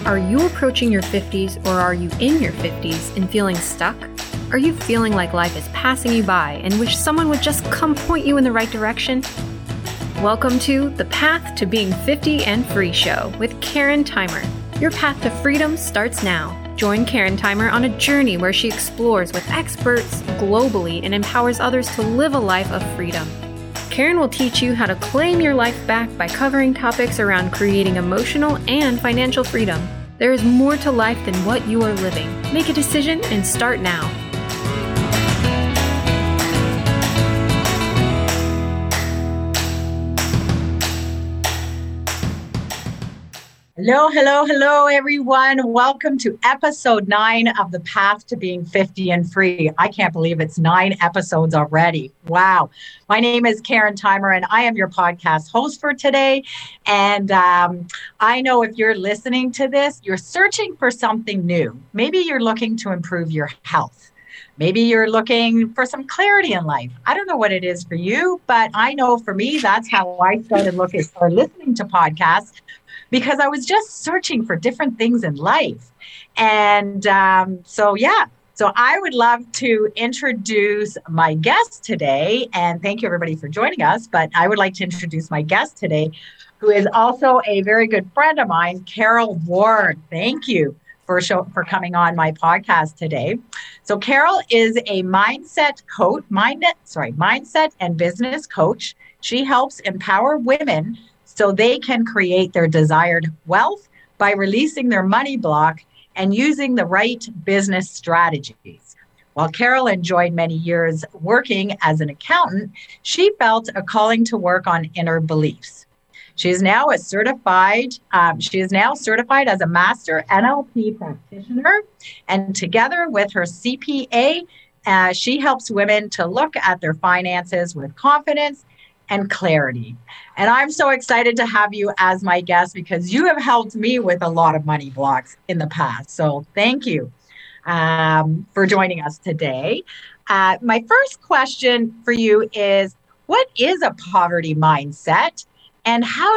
Are you approaching your 50s or are you in your 50s and feeling stuck? Are you feeling like life is passing you by and wish someone would just come point you in the right direction? Welcome to the Path to Being 50 and Free show with Karen Timer. Your path to freedom starts now. Join Karen Timer on a journey where she explores with experts globally and empowers others to live a life of freedom. Karen will teach you how to claim your life back by covering topics around creating emotional and financial freedom. There is more to life than what you are living. Make a decision and start now. Hello, everyone. Welcome to episode 9 of the Path to Being 50 and Free. I can't believe it's 9 episodes already. Wow. My name is Karen Timer, and I am your podcast host for today. And I know if you're listening to this, you're searching for something new. Maybe you're looking to improve your health. Maybe you're looking for some clarity in life. I don't know what it is for you, but I know for me, that's how I started listening to podcasts. Because I was just searching for different things in life. And so I would love to introduce my guest today. And thank you, everybody, for joining us. But I would like to introduce my guest today, who is also a very good friend of mine, Carol Ward. Thank you for coming on my podcast today. So Carol is a mindset and business coach. She helps empower women so they can create their desired wealth by releasing their money block and using the right business strategies. While Carol enjoyed many years working as an accountant, she felt a calling to work on inner beliefs. She is now certified as a master NLP practitioner, and together with her CPA, she helps women to look at their finances with confidence and clarity. And I'm so excited to have you as my guest because you have helped me with a lot of money blocks in the past. So thank you for joining us today. My first question for you is, what is a poverty mindset and how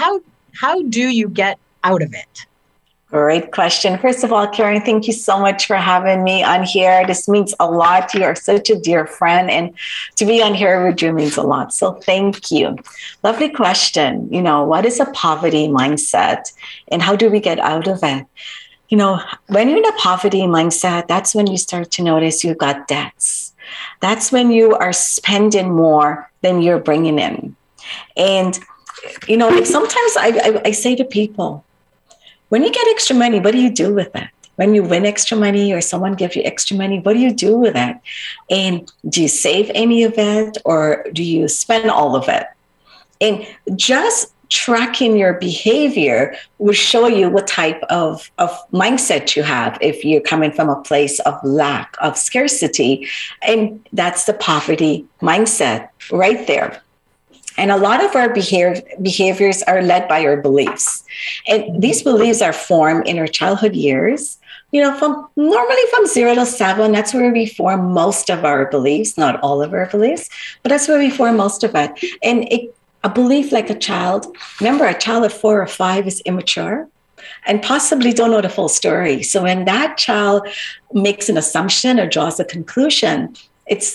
do you get out of it? Great question. First of all, Karen, thank you so much for having me on here. This means a lot. You are such a dear friend, and to be on here with you means a lot. So thank you. Lovely question. What is a poverty mindset and how do we get out of it? When you're in a poverty mindset, that's when you start to notice you've got debts. That's when you are spending more than you're bringing in. And, sometimes I say to people, when you get extra money, what do you do with it? When you win extra money or someone gives you extra money, what do you do with it? And do you save any of it or do you spend all of it? And just tracking your behavior will show you what type of mindset you have if you're coming from a place of lack, of scarcity. And that's the poverty mindset right there. And a lot of our behaviors are led by our beliefs. And these beliefs are formed in our childhood years, from 0 to 7. That's where we form most of our beliefs, not all of our beliefs, but that's where we form most of it. And a belief like a child, remember, a child at 4 or 5 is immature and possibly don't know the full story. So when that child makes an assumption or draws a conclusion, it's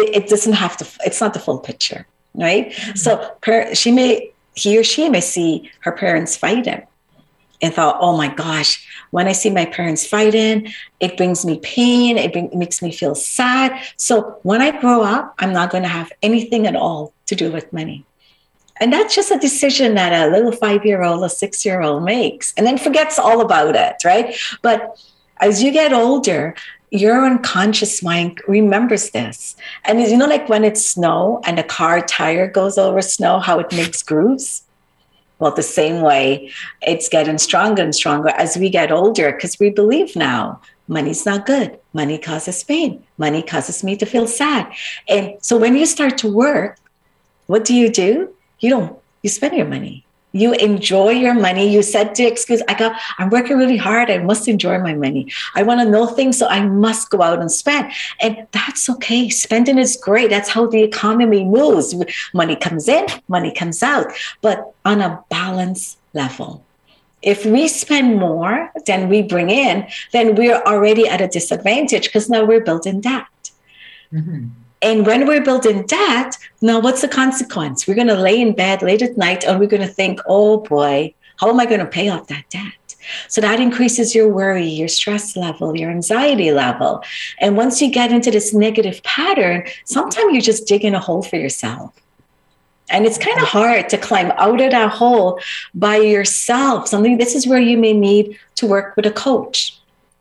not the full picture. Right. Mm-hmm. So he or she may see her parents fighting and thought, oh my gosh, when I see my parents fighting, it brings me pain. It makes me feel sad. So when I grow up, I'm not going to have anything at all to do with money. And that's just a decision that a little 5-year-old, a 6-year-old makes and then forgets all about it. Right. But as you get older, your unconscious mind remembers this. And like when it's snow and a car tire goes over snow, how it makes grooves? Well, the same way, it's getting stronger and stronger as we get older because we believe now money's not good. Money causes pain. Money causes me to feel sad. And so when you start to work, what do? You spend your money. You enjoy your money. You said to excuse, I'm working really hard. I must enjoy my money. I want to know things, so I must go out and spend. And that's okay. Spending is great. That's how the economy moves. Money comes in, money comes out, but on a balanced level. If we spend more than we bring in, then we're already at a disadvantage because now we're building debt. Mm-hmm. And when we're building debt, now what's the consequence? We're going to lay in bed late at night and we're going to think, oh boy, how am I going to pay off that debt? So that increases your worry, your stress level, your anxiety level. And once you get into this negative pattern, sometimes you're just digging a hole for yourself. And it's kind of hard to climb out of that hole by yourself. This is where you may need to work with a coach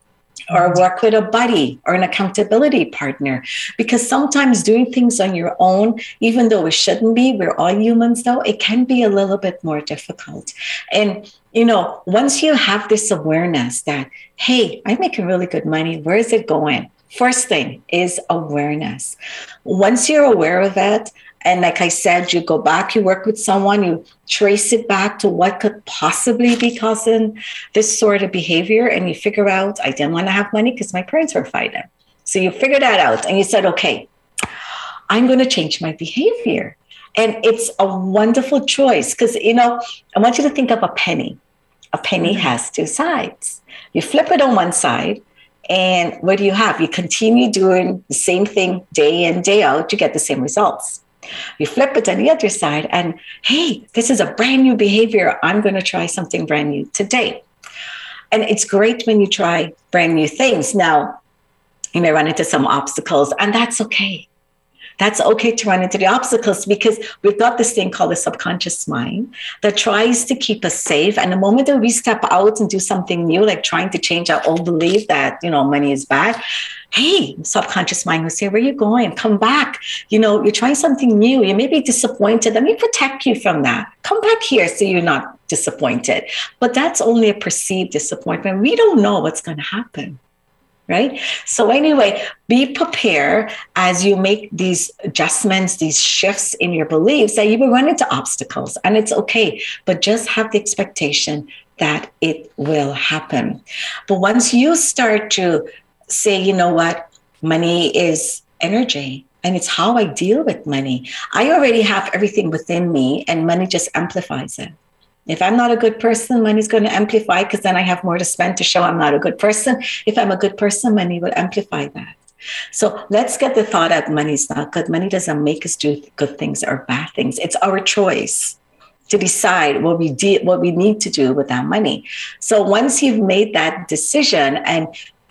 or work with a buddy or an accountability partner, because sometimes doing things on your own, even though it shouldn't be, we're all humans though, it can be a little bit more difficult. And, once you have this awareness that, hey, I'm making really good money, where is it going? First thing is awareness. Once you're aware of it, and like I said, you go back, you work with someone, you trace it back to what could possibly be causing this sort of behavior. And you figure out, I didn't want to have money because my parents were fighting. So you figure that out and you said, okay, I'm going to change my behavior. And it's a wonderful choice because, I want you to think of a penny. A penny has two sides. You flip it on one side. And what do you have? You continue doing the same thing day in, day out, you get the same results. You flip it on the other side and, hey, this is a brand new behavior. I'm going to try something brand new today. And it's great when you try brand new things. Now, you may run into some obstacles, and that's okay. That's okay to run into the obstacles because we've got this thing called the subconscious mind that tries to keep us safe. And the moment that we step out and do something new, like trying to change our old belief that, money is bad, hey, subconscious mind will say, where are you going? Come back. You're trying something new. You may be disappointed. Let me protect you from that. Come back here so you're not disappointed. But that's only a perceived disappointment. We don't know what's going to happen. Right? So anyway, be prepared as you make these adjustments, these shifts in your beliefs that you will run into obstacles, and it's okay, but just have the expectation that it will happen. But once you start to say, you know what, money is energy and it's how I deal with money. I already have everything within me and money just amplifies it. If I'm not a good person, money's going to amplify because then I have more to spend to show I'm not a good person. If I'm a good person, money will amplify that. So let's get the thought that money's not good. Money doesn't make us do good things or bad things. It's our choice to decide what we need to do with that money. So once you've made that decision and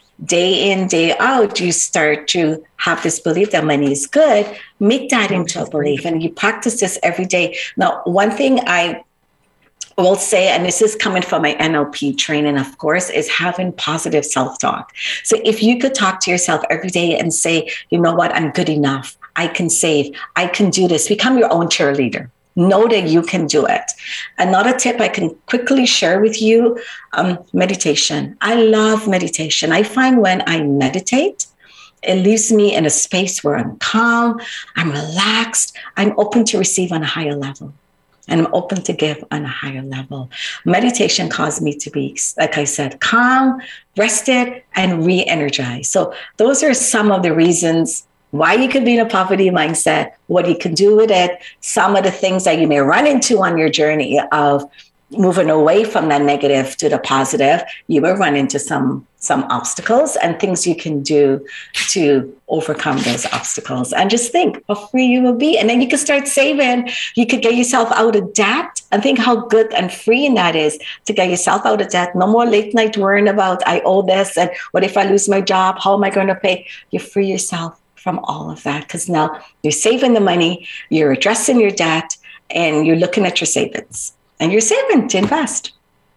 day in, day out, you start to have this belief that money is good, make that into a belief. And you practice this every day. Now, one thing I will say, and this is coming from my NLP training, of course, is having positive self-talk. So if you could talk to yourself every day and say, you know what, I'm good enough. I can save. I can do this. Become your own cheerleader. Know that you can do it. Another tip I can quickly share with you, meditation. I love meditation. I find when I meditate, it leaves me in a space where I'm calm, I'm relaxed, I'm open to receive on a higher level. And I'm open to give on a higher level. Meditation caused me to be, like I said, calm, rested, and re-energized. So those are some of the reasons why you could be in a poverty mindset, what you can do with it, some of the things that you may run into on your journey of moving away from that negative to the positive. You will run into some obstacles and things you can do to overcome those obstacles. And just think how free you will be. And then you can start saving. You could get yourself out of debt and think how good and freeing that is to get yourself out of debt. No more late night worrying about, I owe this. And what if I lose my job? How am I going to pay? You free yourself from all of that because now you're saving the money, you're addressing your debt, and you're looking at your savings. And you're saving to invest.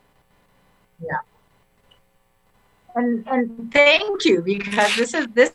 Yeah. And thank you, because this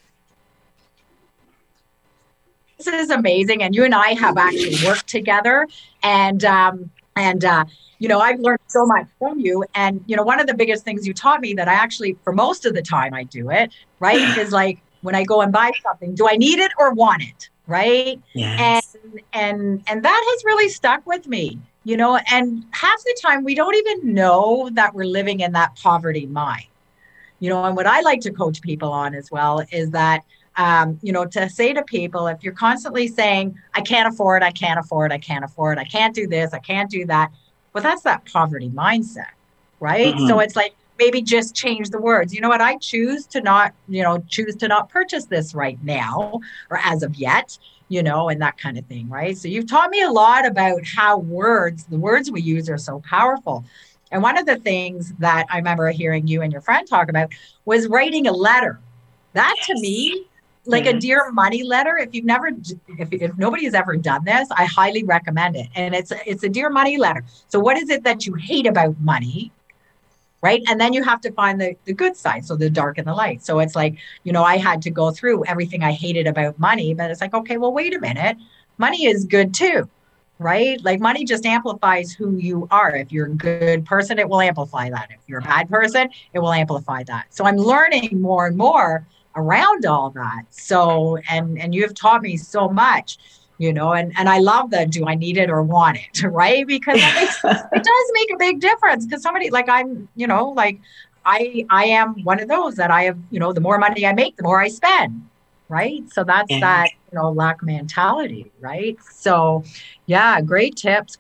is amazing. And you and I have actually worked together, and I've learned so much from you. And one of the biggest things you taught me that I actually, for most of the time I do it, right, is like when I go and buy something, do I need it or want it, right? Yes. And that has really stuck with me. And half the time we don't even know that we're living in that poverty mind, and what I like to coach people on as well is that, to say to people, if you're constantly saying, I can't afford, I can't afford, I can't afford, I can't do this, I can't do that. Well, that's that poverty mindset, right? So it's like, maybe just change the words. You know what? I choose to not purchase this right now or as of yet, and that kind of thing, right? So you've taught me a lot about how the words we use are so powerful. And one of the things that I remember hearing you and your friend talk about was writing a letter. That to me, like a Dear Money letter, if nobody has ever done this, I highly recommend it. And it's a Dear Money letter. So what is it that you hate about money? Right. And then you have to find the good side. So the dark and the light. So it's like, I had to go through everything I hated about money, but it's like, okay, well, wait a minute. Money is good too, right? Like money just amplifies who you are. If you're a good person, it will amplify that. If you're a bad person, it will amplify that. So I'm learning more and more around all that. So, and you have taught me so much. And I love the, do I need it or want it, right? Because it does make a big difference. Because somebody like I'm, I am one of those that I have, the more money I make, the more I spend, right? So that's that, lack mentality, right? So yeah, great tips.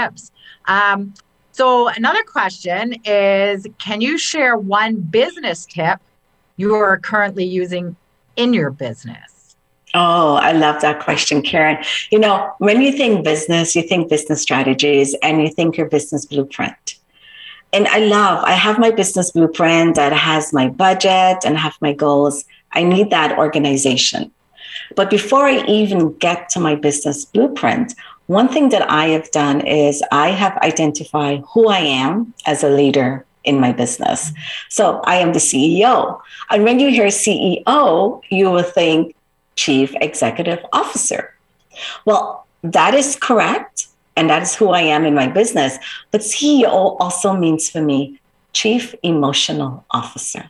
So another question is, can you share one business tip you are currently using in your business? Oh, I love that question, Karen. When you think business, you think business strategies and you think your business blueprint. And I have my business blueprint that has my budget and have my goals. I need that organization. But before I even get to my business blueprint, one thing that I have done is I have identified who I am as a leader in my business. So I am the CEO. And when you hear CEO, you will think Chief Executive Officer. Well, that is correct. And that is who I am in my business. But CEO also means for me, Chief Emotional Officer.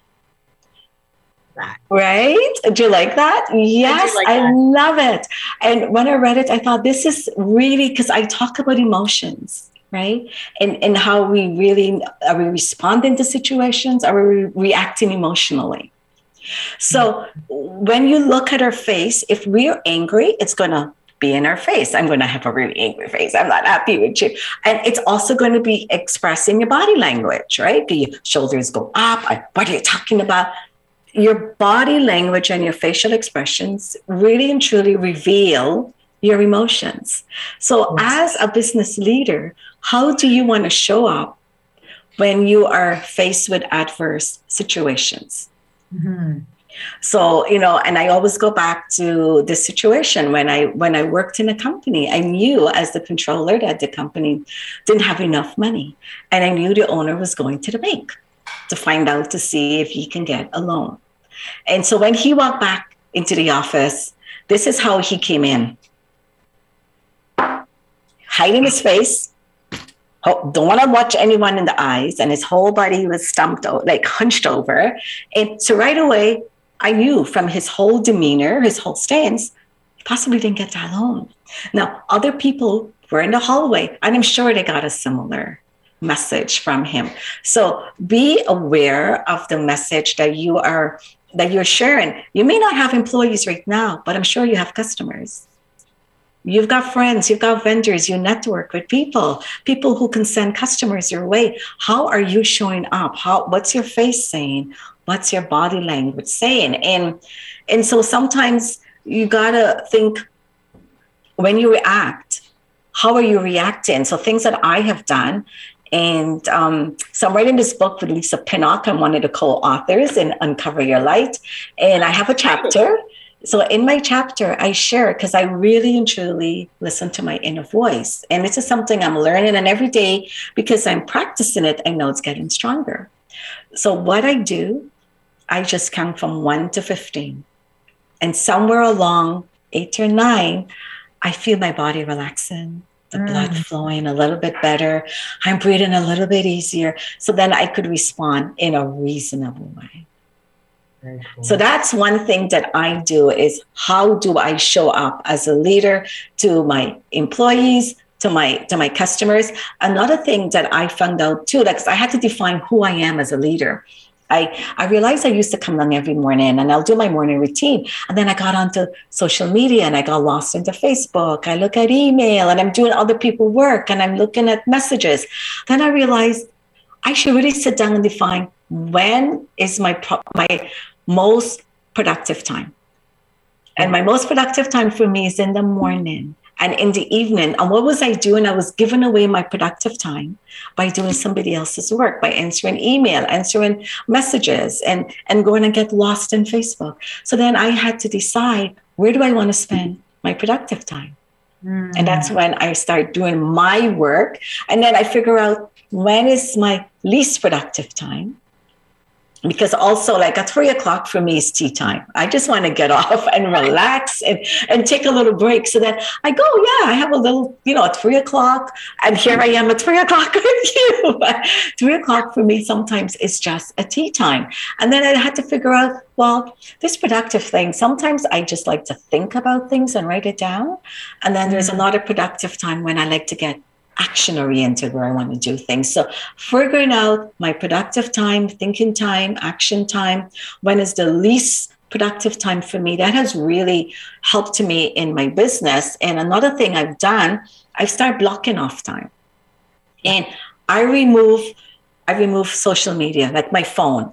Right? Do you like that? Yes, I love it. And when I read it, I thought this is really, because I talk about emotions, right? And how are we responding to situations? Are we reacting emotionally? So when you look at our face, if we're angry, it's going to be in our face. I'm going to have a really angry face. I'm not happy with you. And it's also going to be expressing your body language, right? The shoulders go up. What are you talking about? Your body language and your facial expressions really and truly reveal your emotions. So as a business leader, how do you want to show up when you are faced with adverse situations? Mm-hmm. So, and I always go back to this situation when I worked in a company. I knew as the controller that the company didn't have enough money. And I knew the owner was going to the bank to see if he can get a loan. And so when he walked back into the office, this is how he came in. Hiding his face. Don't want to watch anyone in the eyes, and his whole body was hunched over. And so right away, I knew from his whole demeanor, his whole stance, he possibly didn't get that loan. Now, other people were in the hallway, and I'm sure they got a similar message from him. So be aware of the message that you're sharing. You may not have employees right now, but I'm sure you have customers. You've got friends, you've got vendors, you network with people who can send customers your way. How are you showing up? What's your face saying? What's your body language saying? And so sometimes you gotta think when you react, how are you reacting? So things that I have done, and so I'm writing this book with Lisa Pinnock. I'm one of the co-authors in Uncover Your Light. And I have a chapter. So in my chapter, I share, because I really and truly listen to my inner voice. And this is something I'm learning, and every day, because I'm practicing it, I know it's getting stronger. So what I do, I just count from 1 to 15. And somewhere along 8 or 9, I feel my body relaxing, the blood flowing a little bit better. I'm breathing a little bit easier. So then I could respond in a reasonable way. Cool. So that's one thing that I do, is how do I show up as a leader to my employees, to my customers. Another thing that I found out too, because I had to define who I am as a leader. I realized I used to come down every morning and I'll do my morning routine. And then I got onto social media and I got lost into Facebook. I look at email and I'm doing other people's work and I'm looking at messages. Then I realized I should really sit down and define when is my most productive time. And my most productive time for me is in the morning and in the evening. And what was I doing? I was giving away my productive time by doing somebody else's work, by answering email, answering messages, and going to get lost in Facebook. So then I had to decide, where do I want to spend my productive time? And that's when I start doing my work. And then I figure out when is my least productive time. Because also, like at 3 o'clock for me is tea time. I just want to get off and relax and take a little break, so that I go, I have a little, at 3 o'clock, and here I am at 3 o'clock with you. But 3 o'clock for me sometimes is just a tea time. And then I had to figure out, well, this productive thing, sometimes I just like to think about things and write it down. And then there's a lot of productive time when I like to get action oriented, where I want to do things. So figuring out my productive time, thinking time, action time, when is the least productive time for me, that has really helped me in my business. And another thing I've done, I've started blocking off time. And I remove social media, like my phone.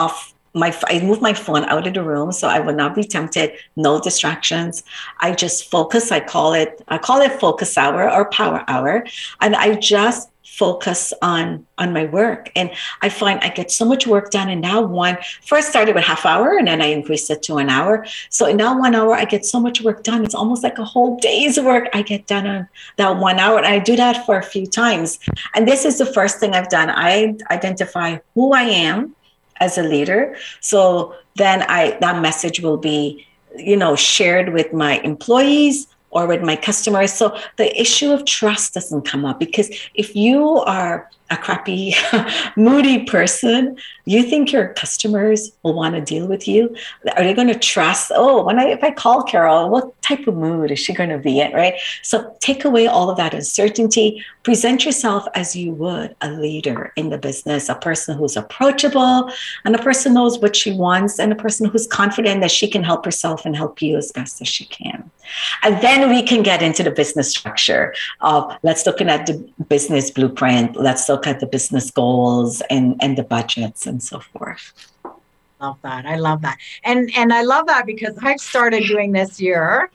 I move my phone out of the room so I will not be tempted. No distractions. I just focus. I call it focus hour or power hour. And I just focus on my work. And I find I get so much work done. And now first started with half hour, and then I increased it to an hour. So in now 1 hour, I get so much work done. It's almost like a whole day's work I get done on that 1 hour. And I do that for a few times. And this is the first thing I've done. I identify who I am as a leader. So then that message will be, shared with my employees or with my customers. So the issue of trust doesn't come up, because if you are a crappy, moody person, you think your customers will want to deal with you? Are they going to trust? Oh, if I call Carol, what type of mood is she going to be in, right? So take away all of that uncertainty. Present yourself as you would a leader in the business, a person who's approachable, and a person knows what she wants, and a person who's confident that she can help herself and help you as best as she can. And then we can get into the business structure of, let's look at the business blueprint. Let's look at the business goals and the budgets and so forth. Love that. I love that. And I love that because I've started doing this year,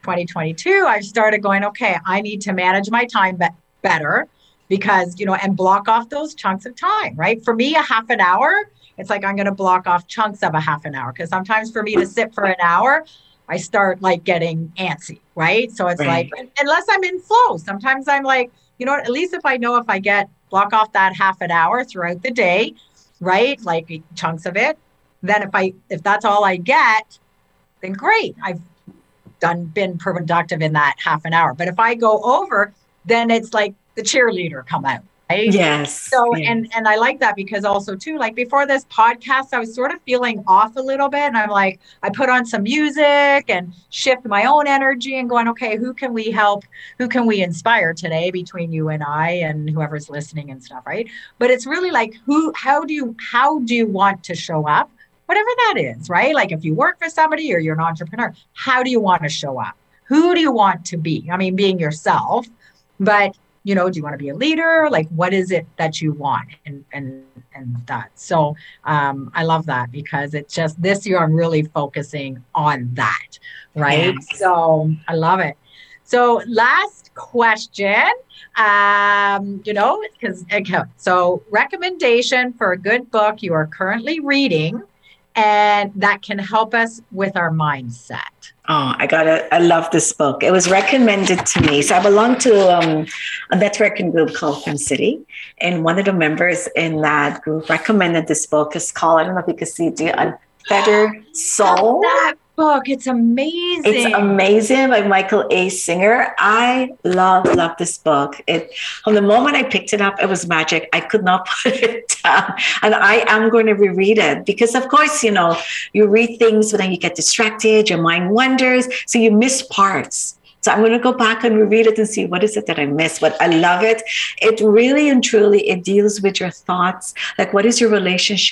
2022, I've started going, okay, I need to manage my time better, because, and block off those chunks of time, right? For me, a half an hour, it's like I'm going to block off chunks of a half an hour, because sometimes for me to sit for an hour, I start like getting antsy, right? So it's like, unless I'm in flow, sometimes I'm like, at least if I block off that half an hour throughout the day, right? Like chunks of it. Then if that's all I get, then great. I've been productive in that half an hour. But if I go over, then it's like the cheerleader come out. Right? Yes. So, yes. And I like that, because also too, like before this podcast, I was sort of feeling off a little bit, and I'm like, I put on some music and shift my own energy and going, okay, who can we help? Who can we inspire today between you and I and whoever's listening and stuff, right? But it's really like, how do you want to show up? Whatever that is, right? Like if you work for somebody or you're an entrepreneur, how do you want to show up? Who do you want to be? I mean, being yourself, but do you want to be a leader? Like, what is it that you want? And that. So I love that, because it's just this year I'm really focusing on that, right? Yes. So I love it. So last question, so recommendation for a good book you are currently reading and that can help us with our mindset. Oh, I love this book. It was recommended to me. So I belong to a networking group called Film City. And one of the members in that group recommended this book. It's called, I don't know if you can see it, Unfettered Soul. That book. It's amazing. It's amazing, by Michael A. Singer. I love this book. From the moment I picked it up, it was magic. I could not put it down. And I am going to reread it, because of course, you read things, but then you get distracted, your mind wanders, so you miss parts. So I'm going to go back and reread it and see what is it that I missed. But I love it. It really and truly, it deals with your thoughts. Like, what is your relationship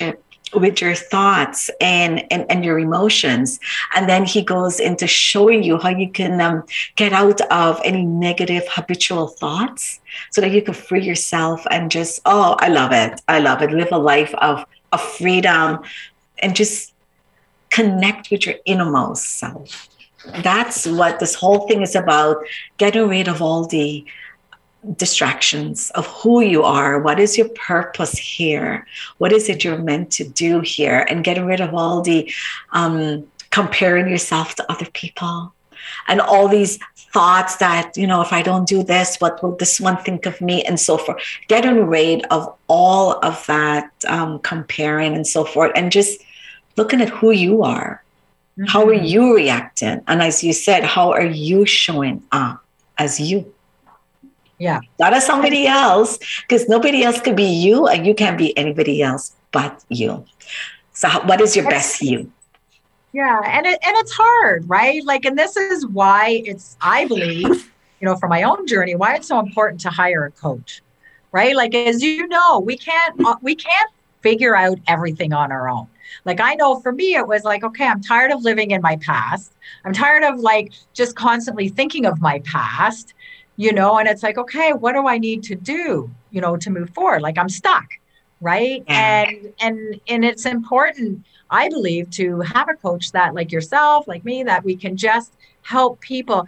with your thoughts and your emotions. And then he goes into showing you how you can get out of any negative habitual thoughts so that you can free yourself and just, oh, I love it. I love it. Live a life of freedom and just connect with your innermost self. That's what this whole thing is about, getting rid of all the distractions of who you are. What is your purpose here? What is it you're meant to do here? And getting rid of all the comparing yourself to other people and all these thoughts that, if I don't do this, what will this one think of me, and so forth. Getting rid of all of that comparing and so forth, and just looking at who you are. Mm-hmm. How are you reacting? And as you said, how are you showing up as you? Yeah. Not as somebody else, because nobody else could be you and you can't be anybody else but you. So what is your best you? Yeah. And it's hard, right? Like, and this is why I believe, for my own journey, why it's so important to hire a coach, right? Like, as you know, we can't figure out everything on our own. Like, I know for me, it was like, okay, I'm tired of living in my past. I'm tired of like just constantly thinking of my past. And it's like, okay, what do I need to do, to move forward? Like, I'm stuck, right? Yeah. And it's important, I believe, to have a coach that, like yourself, like me, that we can just help people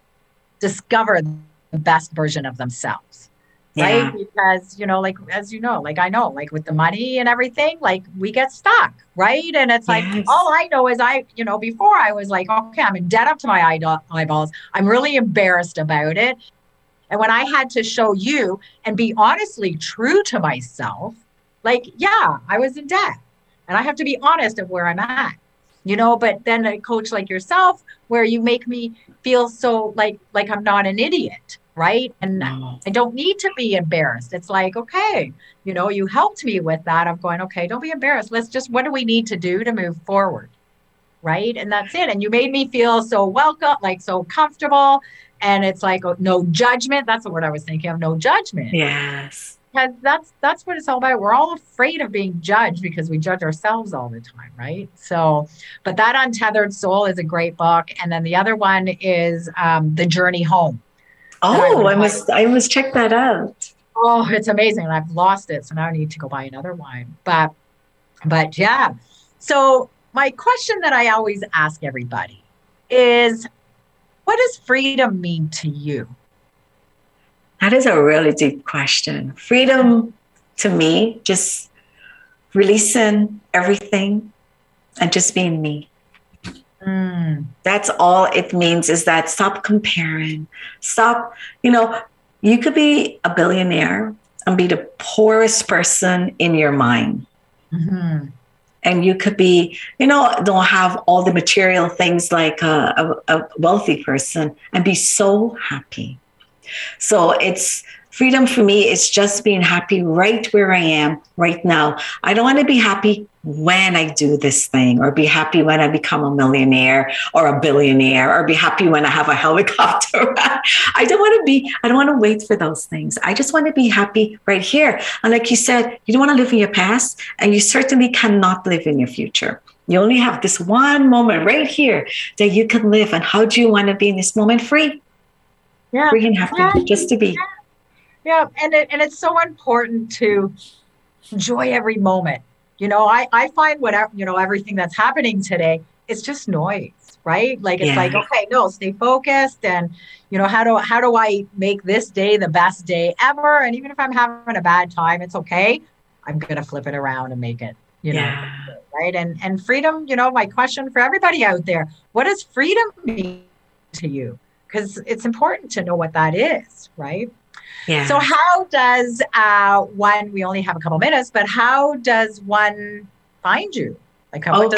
discover the best version of themselves, right? Yeah. Because, like, as you know, like I know, like with the money and everything, like we get stuck, right? And it's like, yes. All I know is before I was like, okay, I'm in debt up to my eyeballs. I'm really embarrassed about it. And when I had to show you and be honestly true to myself, like, yeah, I was in debt and I have to be honest of where I'm at, but then a coach like yourself, where you make me feel so like I'm not an idiot, right? And I don't need to be embarrassed. It's like, okay, you helped me with that. I'm going, okay, don't be embarrassed. What do we need to do to move forward? Right. And that's it. And you made me feel so welcome, like so comfortable. And it's like, no judgment. That's the word I was thinking of, no judgment. Yes. Because that's what it's all about. We're all afraid of being judged because we judge ourselves all the time, right? So, but that Untethered Soul is a great book. And then the other one is The Journey Home. Oh, I must check that out. Oh, it's amazing. I've lost it. So now I need to go buy another one. But yeah. So my question that I always ask everybody is, what does freedom mean to you? That is a really deep question. Freedom to me, just releasing everything and just being me. That's all it means, is that stop comparing. Stop, you could be a billionaire and be the poorest person in your mind. Mm-hmm. And you could be, don't have all the material things like a wealthy person and be so happy. So it's freedom for me. It's just being happy right where I am right now. I don't want to be happy when I do this thing, or be happy when I become a millionaire or a billionaire, or be happy when I have a helicopter. I don't want to wait for those things. I just want to be happy right here. And like you said, you don't want to live in your past, and you certainly cannot live in your future. You only have this one moment right here that you can live. And how do you want to be in this moment? Free. Yeah. Free and happy, just to be. Yeah. And it's so important to enjoy every moment. I find whatever, everything that's happening today, it's just noise, right? Like, it's like, okay, no, stay focused. And, how do I make this day the best day ever? And even if I'm having a bad time, it's okay. I'm going to flip it around and make it, right. And freedom, my question for everybody out there, what does freedom mean to you? Because it's important to know what that is, right? Yeah. So how does one, we only have a couple minutes, but how does one find you? Like, someone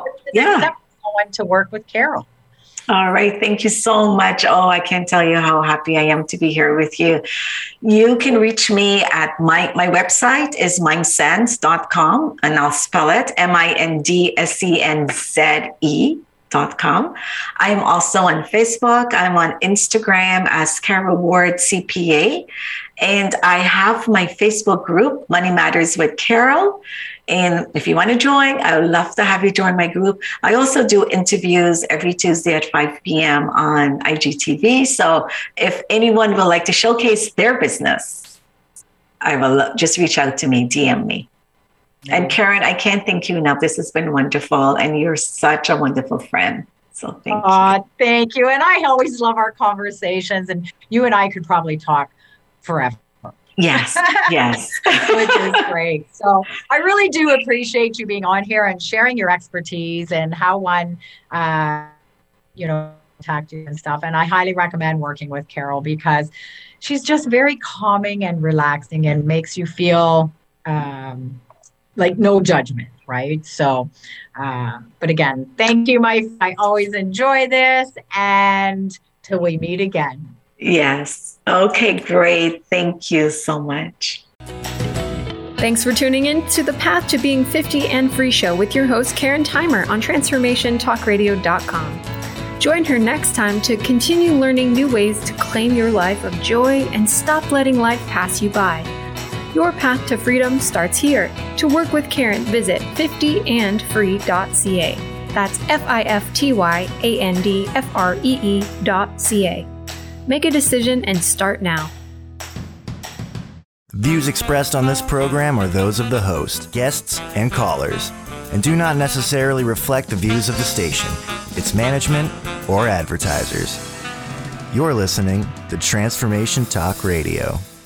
to work with Carol? All right. Thank you so much. Oh, I can't tell you how happy I am to be here with you. You can reach me at my website is mindsense.com, and I'll spell it MINDSENZE. karen.com. I'm also on Facebook. I'm on Instagram as Carol Ward CPA. And I have my Facebook group, Money Matters with Carol. And if you want to join, I would love to have you join my group. I also do interviews every Tuesday at 5 p.m. on IGTV. So if anyone would like to showcase their business, I will just reach out to me, DM me. And Karen, I can't thank you enough. This has been wonderful. And you're such a wonderful friend. So thank you. Thank you. And I always love our conversations. And you and I could probably talk forever. Yes. Which is great. So I really do appreciate you being on here and sharing your expertise and how one, attacked you and stuff. And I highly recommend working with Carol because she's just very calming and relaxing and makes you feel like no judgment, right? So, but again, thank you, I always enjoy this, and till we meet again. Yes. Okay, great. Thank you so much. Thanks for tuning in to the Path to Being 50 and Free show with your host, Karen Timer on TransformationTalkRadio.com. Join her next time to continue learning new ways to claim your life of joy and stop letting life pass you by. Your path to freedom starts here. To work with Karen, visit 50andfree.ca. That's FIFTYANDFREE.ca. Make a decision and start now. Views expressed on this program are those of the host, guests, and callers, and do not necessarily reflect the views of the station, its management, or advertisers. You're listening to Transformation Talk Radio.